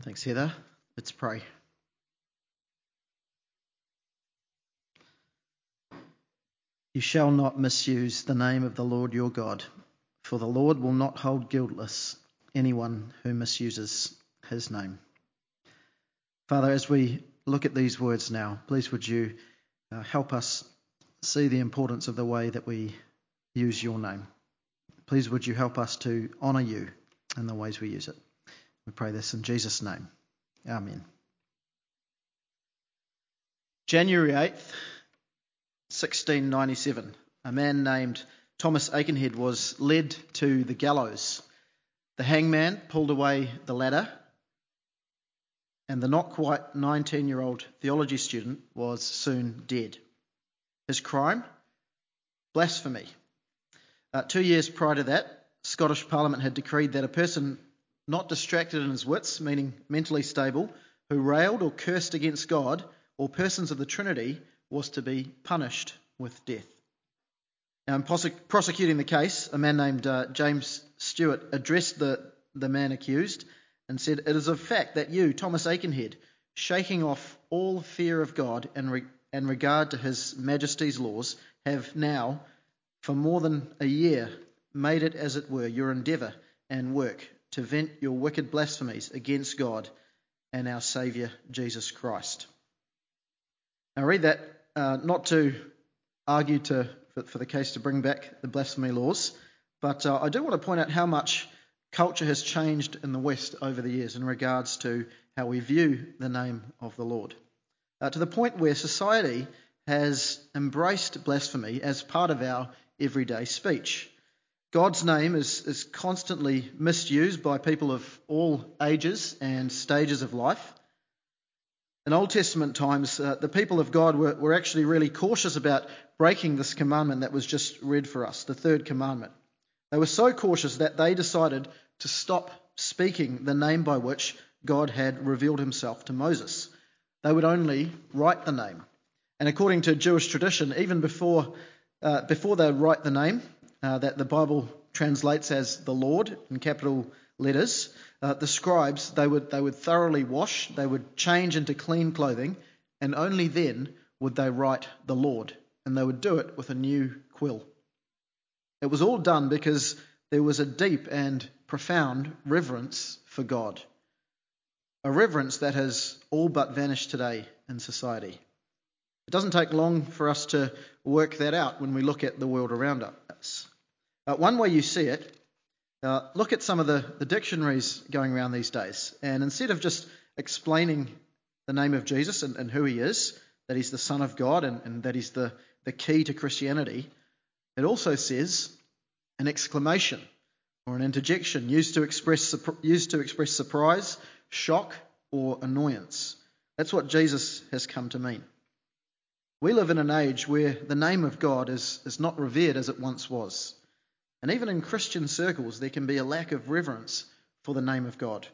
Thanks, Heather. Let's pray. You shall not misuse the name of the Lord your God, for the Lord will not hold guiltless anyone who misuses his name. Father, as we look at these words now, please would you help us see the importance of the way that we use your name. Please would you help us to honour you in the ways we use it. We pray this in Jesus' name. Amen. January 8th, 1697, a man named Thomas Aikenhead was led to the gallows. The hangman pulled away the ladder, and the not quite 19-year-old theology student was soon dead. His crime? Blasphemy. 2 years prior to that, Scottish Parliament had decreed that a person not distracted in his wits, meaning mentally stable, who railed or cursed against God or persons of the Trinity was to be punished with death. Now, in prosecuting the case, a man named James Stewart addressed the man accused and said, "It is a fact that you, Thomas Aikenhead, shaking off all fear of God and regard to His Majesty's laws, have now, for more than a year, made it, as it were, your endeavour and work to vent your wicked blasphemies against God and our Saviour Jesus Christ." Now, I read that not to argue for the case to bring back the blasphemy laws, but I do want to point out how much culture has changed in the West over the years in regards to how we view the name of the Lord, to the point where society has embraced blasphemy as part of our everyday speech. God's name is constantly misused by people of all ages and stages of life. In Old Testament times, the people of God were actually really cautious about breaking this commandment that was just read for us, the third commandment. They were so cautious that they decided to stop speaking the name by which God had revealed himself to Moses. They would only write the name. And according to Jewish tradition, even before they write the name, that the Bible translates as the Lord in capital letters, the scribes, they would thoroughly wash, they would change into clean clothing, and only then would they write the Lord, and they would do it with a new quill. It was all done because there was a deep and profound reverence for God, a reverence that has all but vanished today in society. It doesn't take long for us to work that out when we look at the world around us. One way you see it, look at some of the dictionaries going around these days, and instead of just explaining the name of Jesus and who he is, that he's the Son of God and that he's the key to Christianity, it also says an exclamation or an interjection used to express surprise, shock, or annoyance. That's what Jesus has come to mean. We live in an age where the name of God is not revered as it once was. And even in Christian circles, there can be a lack of reverence for the name of God.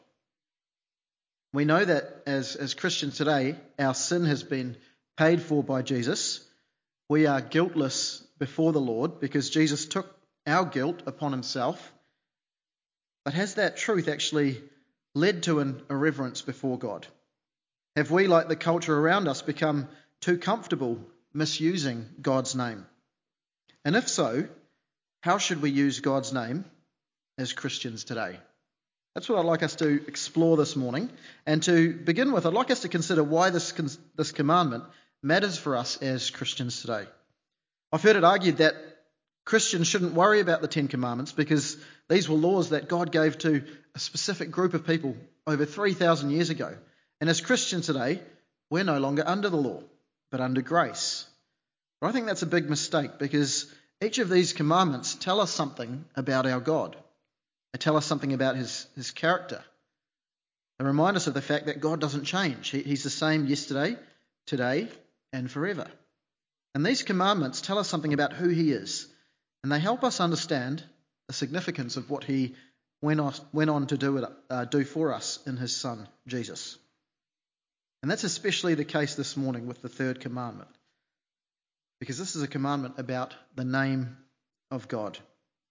We know that as Christians today, our sin has been paid for by Jesus. We are guiltless before the Lord because Jesus took our guilt upon himself. But has that truth actually led to an irreverence before God? Have we, like the culture around us, become too comfortable misusing God's name? And if so, how should we use God's name as Christians today? That's what I'd like us to explore this morning. And to begin with, I'd like us to consider why this commandment matters for us as Christians today. I've heard it argued that Christians shouldn't worry about the Ten Commandments because these were laws that God gave to a specific group of people over 3,000 years ago. And as Christians today, we're no longer under the law, but under grace. But I think that's a big mistake because each of these commandments tell us something about our God. They tell us something about his character. They remind us of the fact that God doesn't change. He's the same yesterday, today, and forever. And these commandments tell us something about who he is, and they help us understand the significance of what he went on to do for us in his Son, Jesus. And that's especially the case this morning with the third commandment, because this is a commandment about the name of God.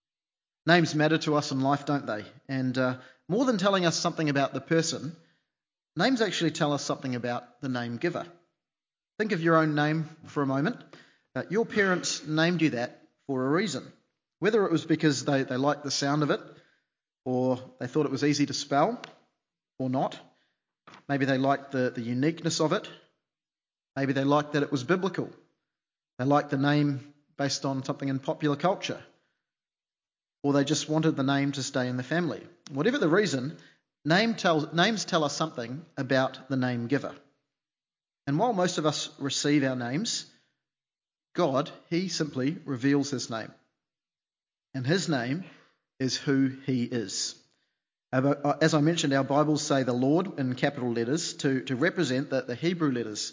Names matter to us in life, don't they? And more than telling us something about the person, names actually tell us something about the name giver. Think of your own name for a moment. Your parents named you that for a reason. Whether it was because they liked the sound of it, or they thought it was easy to spell, or not. Maybe they liked the uniqueness of it. Maybe they liked that it was biblical. They liked the name based on something in popular culture. Or they just wanted the name to stay in the family. Whatever the reason, names tell us something about the name giver. And while most of us receive our names, God, he simply reveals his name. And his name is who he is. As I mentioned, our Bibles say the Lord in capital letters to represent the Hebrew letters,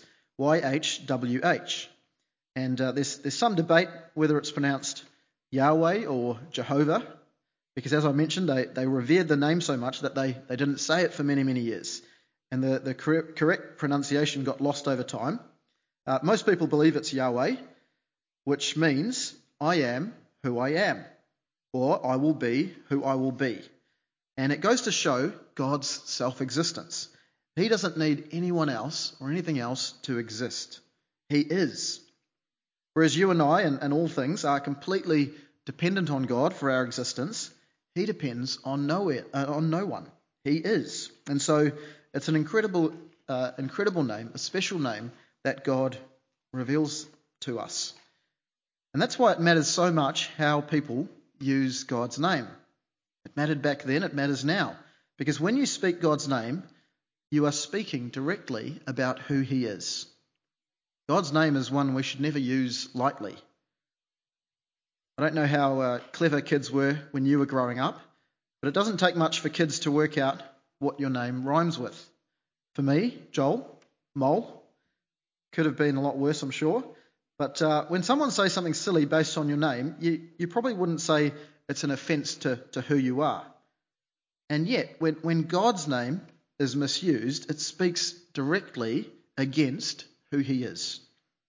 YHWH. And there's some debate whether it's pronounced Yahweh or Jehovah, because as I mentioned, they revered the name so much that they didn't say it for many, many years. And the correct pronunciation got lost over time. Most people believe it's Yahweh, which means I am who I am, or I will be who I will be. And it goes to show God's self-existence. He doesn't need anyone else or anything else to exist. He is. Whereas you and I and all things are completely dependent on God for our existence, he depends on no one. He is. And so it's an incredible name, a special name that God reveals to us. And that's why it matters so much how people use God's name. It mattered back then, it matters now. Because when you speak God's name, you are speaking directly about who he is. God's name is one we should never use lightly. I don't know how clever kids were when you were growing up, but it doesn't take much for kids to work out what your name rhymes with. For me, Joel, Mole, could have been a lot worse, I'm sure. But when someone says something silly based on your name, you probably wouldn't say it's an offence to who you are. And yet, when God's name is misused, it speaks directly against who he is.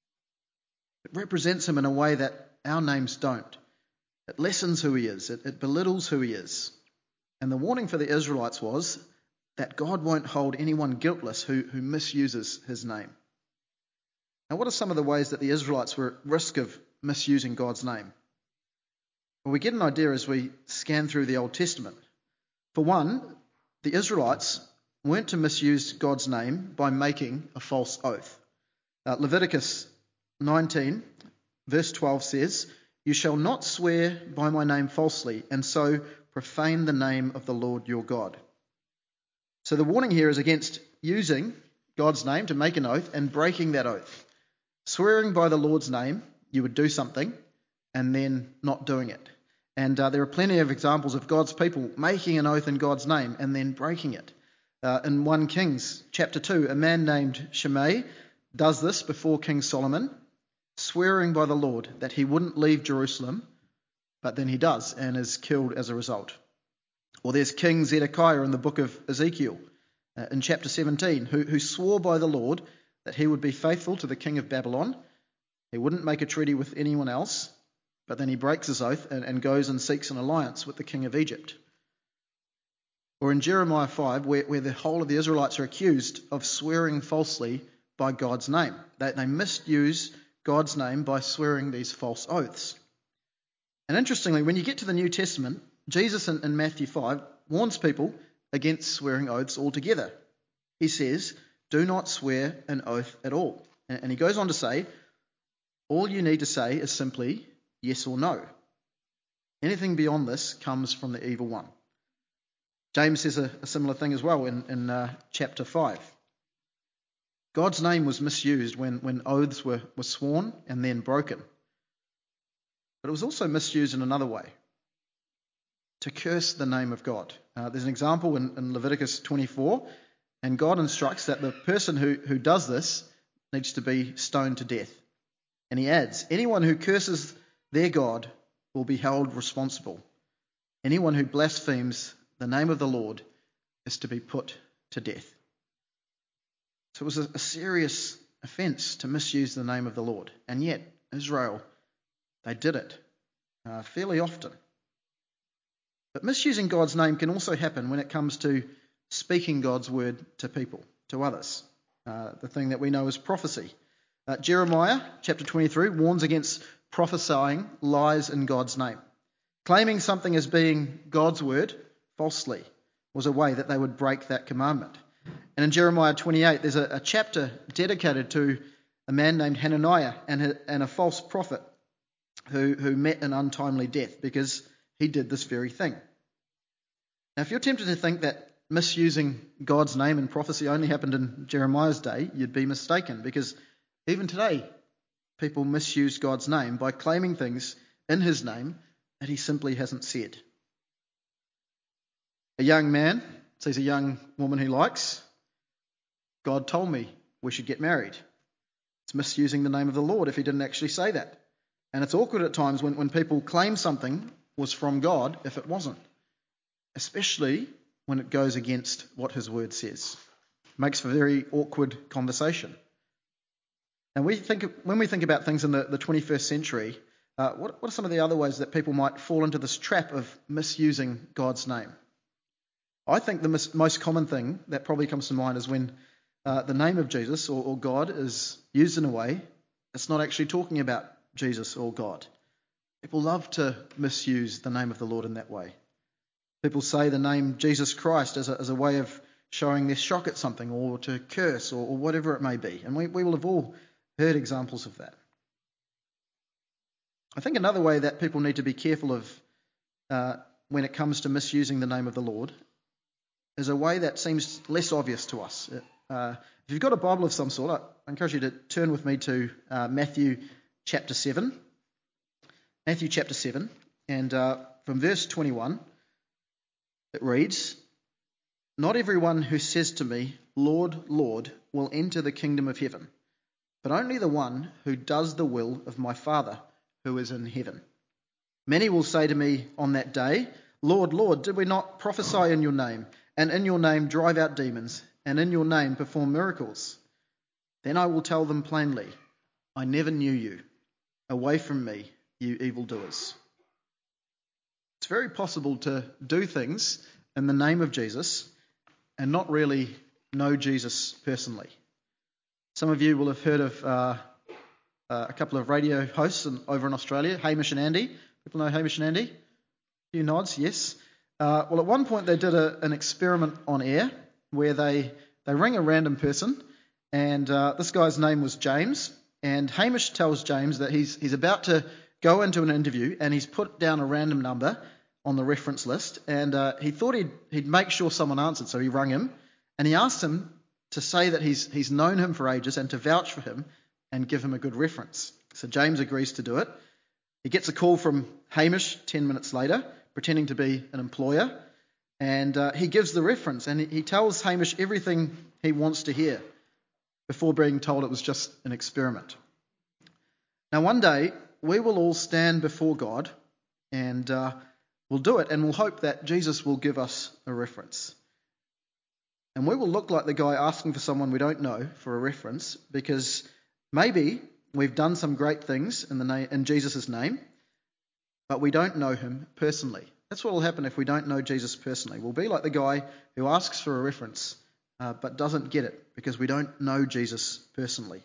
It represents him in a way that our names don't. It lessens who he is. It belittles who he is. And the warning for the Israelites was that God won't hold anyone guiltless who misuses his name. Now, what are some of the ways that the Israelites were at risk of misusing God's name? Well, we get an idea as we scan through the Old Testament. For one, the Israelites weren't to misuse God's name by making a false oath. Leviticus 19, verse 12 says, "You shall not swear by my name falsely, and so profane the name of the Lord your God." So the warning here is against using God's name to make an oath and breaking that oath. Swearing by the Lord's name, you would do something and then not doing it. And there are plenty of examples of God's people making an oath in God's name and then breaking it. In 1 Kings chapter 2, a man named Shimei does this before King Solomon, swearing by the Lord that he wouldn't leave Jerusalem, but then he does and is killed as a result. Or there's King Zedekiah in the book of Ezekiel in chapter 17, who swore by the Lord that he would be faithful to the king of Babylon. He wouldn't make a treaty with anyone else, but then he breaks his oath and goes and seeks an alliance with the king of Egypt. Or in Jeremiah 5, where the whole of the Israelites are accused of swearing falsely by God's name. They misuse God's name by swearing these false oaths. And interestingly, when you get to the New Testament, Jesus in Matthew 5 warns people against swearing oaths altogether. He says, "Do not swear an oath at all." And he goes on to say, all you need to say is simply yes or no. Anything beyond this comes from the evil one. James says a similar thing as well in chapter 5. God's name was misused when oaths were sworn and then broken. But it was also misused in another way, to curse the name of God. There's an example in Leviticus 24, and God instructs that the person who does this needs to be stoned to death. And he adds, anyone who curses their God will be held responsible. Anyone who blasphemes the name of the Lord is to be put to death. So it was a serious offence to misuse the name of the Lord. And yet, Israel, they did it fairly often. But misusing God's name can also happen when it comes to speaking God's word to people. to others. The thing that we know as prophecy. Jeremiah chapter 23 warns against prophesying lies in God's name. Claiming something as being God's word falsely was a way that they would break that commandment. And in Jeremiah 28, there's a chapter dedicated to a man named Hananiah and a false prophet who met an untimely death because he did this very thing. Now, if you're tempted to think that misusing God's name in prophecy only happened in Jeremiah's day, you'd be mistaken, because even today, people misuse God's name by claiming things in his name that he simply hasn't said. A young man sees a young woman he likes. God told me we should get married. It's misusing the name of the Lord if he didn't actually say that. And it's awkward at times when people claim something was from God if it wasn't, especially when it goes against what his word says. It makes for very awkward conversation. And when we think about things in the 21st century, what are some of the other ways that people might fall into this trap of misusing God's name? I think the most common thing that probably comes to mind is when the name of Jesus or God is used in a way that's not actually talking about Jesus or God. People love to misuse the name of the Lord in that way. People say the name Jesus Christ as a way of showing their shock at something, or to curse, or whatever it may be. And we will have all heard examples of that. I think another way that people need to be careful of when it comes to misusing the name of the Lord is a way that seems less obvious to us. If you've got a Bible of some sort, I encourage you to turn with me to Matthew chapter 7. Matthew chapter 7, and from verse 21, it reads, "Not everyone who says to me, 'Lord, Lord,' will enter the kingdom of heaven, but only the one who does the will of my Father who is in heaven. Many will say to me on that day, 'Lord, Lord, did we not prophesy in your name, and in your name drive out demons, and in your name perform miracles?' Then I will tell them plainly, 'I never knew you. Away from me, you evildoers.'" It's very possible to do things in the name of Jesus and not really know Jesus personally. Some of you will have heard of a couple of radio hosts over in Australia, Hamish and Andy. People know Hamish and Andy? A few nods, yes. Well, at one point they did an experiment on air where they ring a random person, and this guy's name was James, and Hamish tells James that he's about to go into an interview, and he's put down a random number on the reference list, and he thought he'd make sure someone answered, so he rang him, and he asked him to say that he's known him for ages and to vouch for him and give him a good reference. So James agrees to do it. He gets a call from Hamish 10 minutes later, pretending to be an employer, and he gives the reference, and he tells Hamish everything he wants to hear before being told it was just an experiment. Now, one day, we will all stand before God, and we'll do it, and we'll hope that Jesus will give us a reference. And we will look like the guy asking for someone we don't know for a reference, because maybe we've done some great things in Jesus' name, but we don't know him personally. That's what will happen if we don't know Jesus personally. We'll be like the guy who asks for a reference, but doesn't get it because we don't know Jesus personally.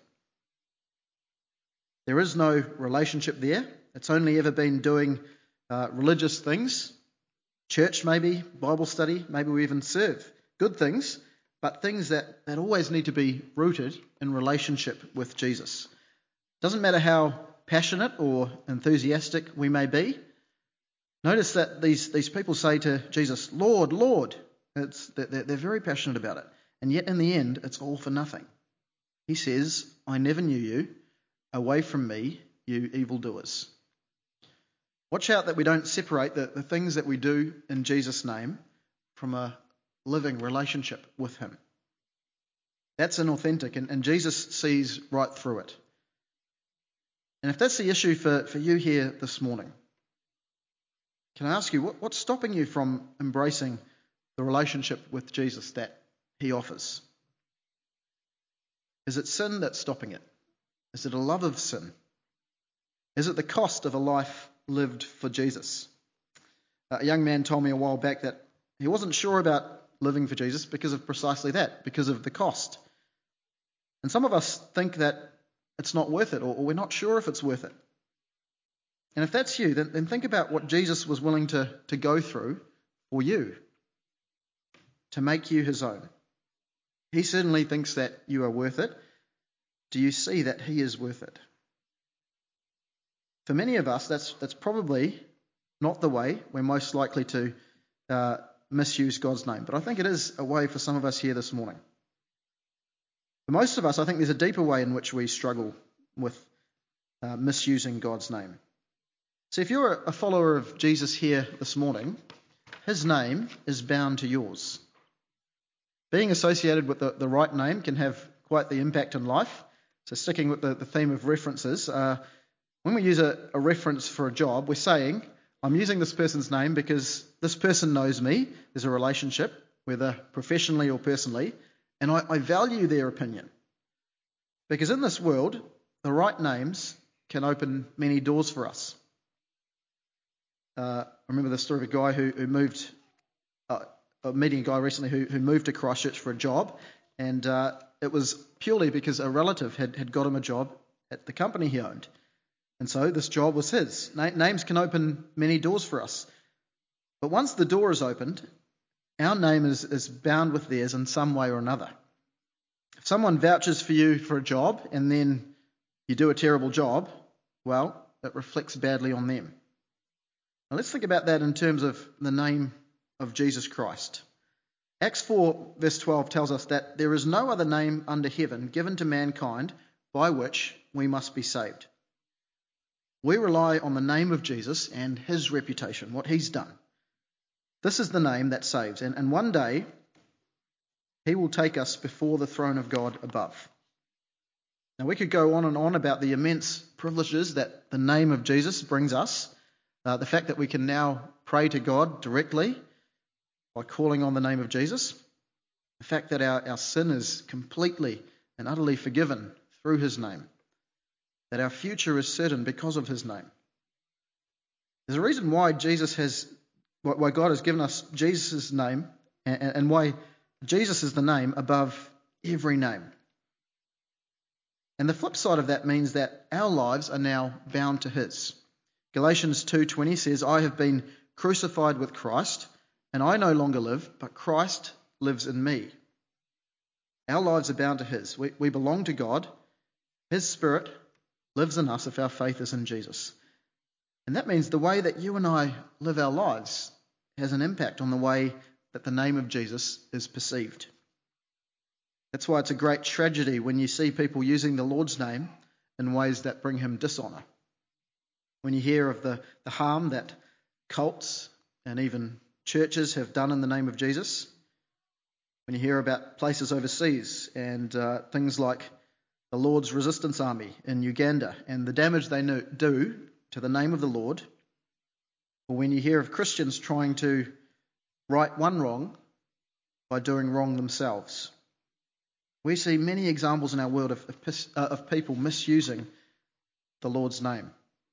There is no relationship there. It's only ever been doing religious things, church maybe, Bible study, maybe we even serve. Good things, but things that always need to be rooted in relationship with Jesus. Doesn't matter how passionate or enthusiastic we may be. Notice that these people say to Jesus, "Lord, Lord." They're very passionate about it. And yet in the end, it's all for nothing. He says, "I never knew you. Away from me, you evildoers." Watch out that we don't separate the things that we do in Jesus' name from a living relationship with him. That's inauthentic, and Jesus sees right through it. And if that's the issue for you here this morning, can I ask you, what's stopping you from embracing the relationship with Jesus that he offers? Is it sin that's stopping it? Is it a love of sin? Is it the cost of a life lived for Jesus? A young man told me a while back that he wasn't sure about living for Jesus because of precisely that, because of the cost. And some of us think that it's not worth it, or we're not sure if it's worth it. And if that's you, then think about what Jesus was willing to go through for you, to make you his own. He certainly thinks that you are worth it. Do you see that he is worth it? For many of us, that's probably not the way we're most likely to misuse God's name. But I think it is a way for some of us here this morning. For most of us, I think there's a deeper way in which we struggle with misusing God's name. So if you're a follower of Jesus here this morning, his name is bound to yours. Being associated with the right name can have quite the impact in life. So sticking with the theme of references, when we use a reference for a job, we're saying, I'm using this person's name because this person knows me. There's a relationship, whether professionally or personally, and I value their opinion. Because in this world, the right names can open many doors for us. I remember the story of a guy who moved, meeting a guy recently who moved to Christchurch for a job, and it was purely because a relative had got him a job at the company he owned. And so this job was his. Names can open many doors for us. But once the door is opened, our name is bound with theirs in some way or another. If someone vouches for you for a job and then you do a terrible job, well, it reflects badly on them. Now let's think about that in terms of the name of Jesus Christ. Acts 4 verse 12 tells us that there is no other name under heaven given to mankind by which we must be saved. We rely on the name of Jesus and his reputation, what he's done. This is the name that saves. And one day, he will take us before the throne of God above. Now, we could go on and on about the immense privileges that the name of Jesus brings us. The fact that we can now pray to God directly by calling on the name of Jesus. The fact that our sin is completely and utterly forgiven through his name. That our future is certain because of his name. There's a reason why why God has given us Jesus' name and why Jesus is the name above every name. And the flip side of that means that our lives are now bound to his. Galatians 2:20 says, I have been crucified with Christ, and I no longer live, but Christ lives in me. Our lives are bound to his. We belong to God. His Spirit lives in us if our faith is in Jesus. And that means the way that you and I live our lives has an impact on the way that the name of Jesus is perceived. That's why it's a great tragedy when you see people using the Lord's name in ways that bring him dishonour. When you hear of the harm that cults and even churches have done in the name of Jesus. When you hear about places overseas and things like the Lord's Resistance Army in Uganda and the damage they do to the name of the Lord, or when you hear of Christians trying to right one wrong by doing wrong themselves. We see many examples in our world of people misusing the Lord's name.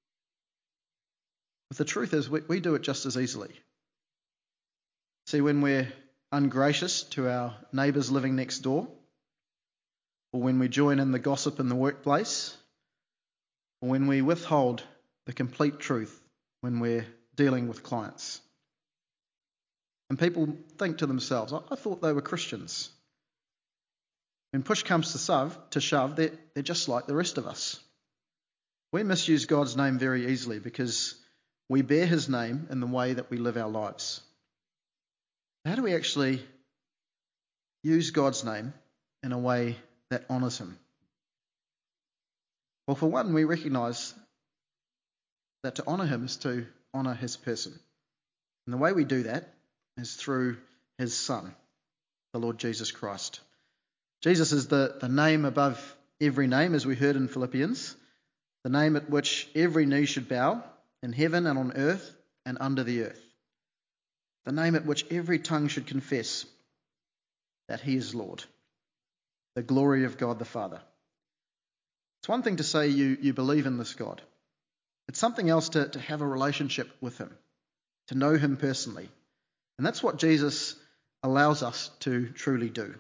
But the truth is, we do it just as easily. See, when we're ungracious to our neighbours living next door, or when we join in the gossip in the workplace, or when we withhold the complete truth when we're dealing with clients. And people think to themselves, I thought they were Christians. When push comes to shove, they're just like the rest of us. We misuse God's name very easily because we bear his name in the way that we live our lives. How do we actually use God's name in a way that honours him? Well, for one, we recognise that to honour him is to honour his person. And the way we do that is through his Son, the Lord Jesus Christ. Jesus is the name above every name, as we heard in Philippians, the name at which every knee should bow in heaven and on earth and under the earth. The name at which every tongue should confess that he is Lord. The glory of God the Father. It's one thing to say you believe in this God. It's something else to have a relationship with him, to know him personally. And that's what Jesus allows us to truly do.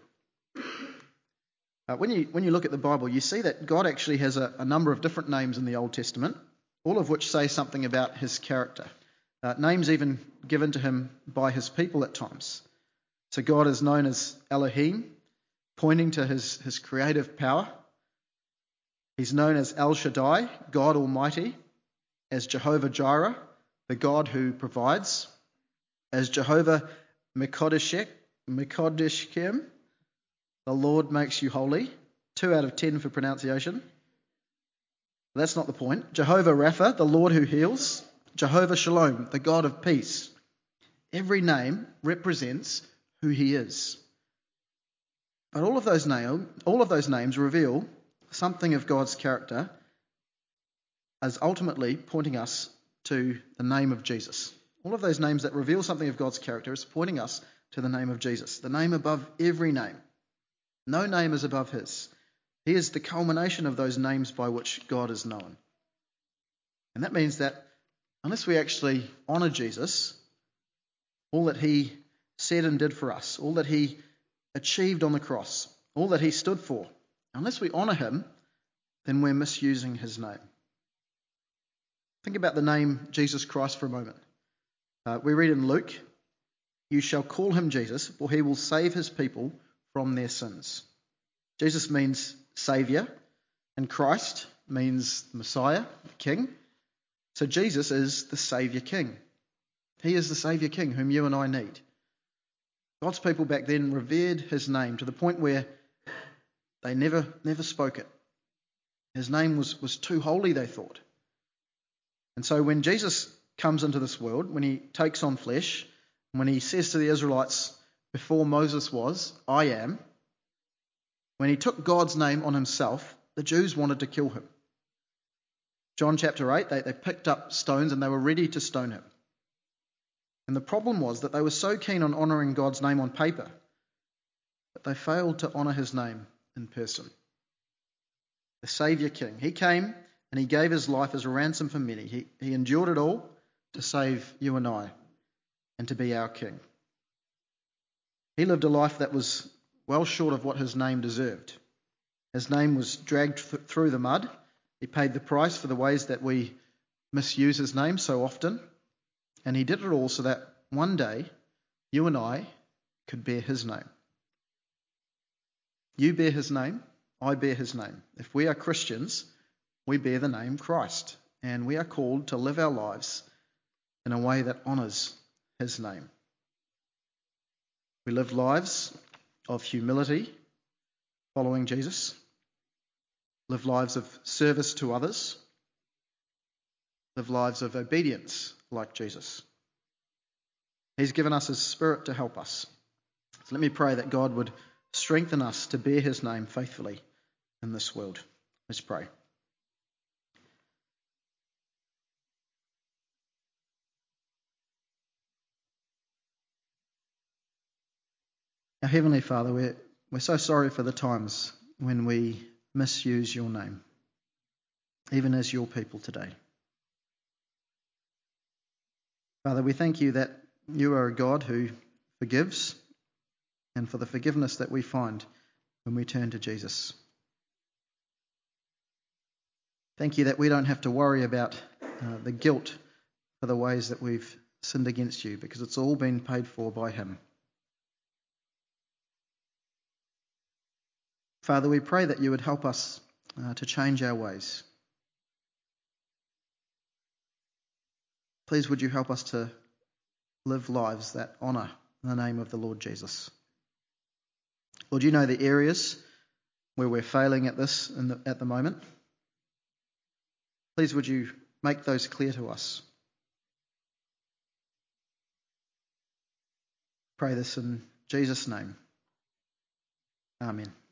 When you look at the Bible, you see that God actually has a number of different names in the Old Testament, all of which say something about his character. Names even given to him by his people at times. So God is known as Elohim, pointing to his creative power. He's known as El Shaddai, God Almighty, as Jehovah Jireh, the God who provides, as Jehovah Mekodeshkem, the Lord makes you holy. 2 out of 10 for pronunciation. That's not the point. Jehovah Rapha, the Lord who heals. Jehovah Shalom, the God of peace. Every name represents who he is. But all of those names reveal something of God's character as ultimately pointing us to the name of Jesus. All of those names that reveal something of God's character is pointing us to the name of Jesus, the name above every name. No name is above his. He is the culmination of those names by which God is known. And that means that unless we actually honour Jesus, all that he said and did for us, all that he achieved on the cross, all that he stood for, unless we honour him, then we're misusing his name. Think about the name Jesus Christ for a moment. We read in Luke, "You shall call him Jesus, for he will save his people from their sins." Jesus means Saviour, and Christ means Messiah, King. So Jesus is the Saviour King. He is the Saviour King whom you and I need. God's people back then revered his name to the point where they never spoke it. His name was too holy, they thought. And so when Jesus comes into this world, when he takes on flesh, when he says to the Israelites, before Moses was, I am, when he took God's name on himself, the Jews wanted to kill him. John chapter 8, they picked up stones and they were ready to stone him. And the problem was that they were so keen on honouring God's name on paper that they failed to honour his name in person. The Saviour King. He came and he gave his life as a ransom for many. He endured it all to save you and I and to be our King. He lived a life that was well short of what his name deserved. His name was dragged through the mud. He paid the price for the ways that we misuse his name so often. And he did it all so that one day you and I could bear his name. You bear his name, I bear his name. If we are Christians, we bear the name Christ, and we are called to live our lives in a way that honours his name. We live lives of humility, following Jesus, live lives of service to others, live lives of obedience like Jesus. He's given us his Spirit to help us. So let me pray that God would strengthen us to bear his name faithfully in this world. Let's pray. Our Heavenly Father, we're so sorry for the times when we misuse your name, even as your people today. Father, we thank you that you are a God who forgives, and for the forgiveness that we find when we turn to Jesus. Thank you that we don't have to worry about the guilt for the ways that we've sinned against you, because it's all been paid for by him. Father, we pray that you would help us to change our ways. Please would you help us to live lives that honour the name of the Lord Jesus. Lord, you know the areas where we're failing at this at the moment. Please would you make those clear to us. Pray this in Jesus' name. Amen.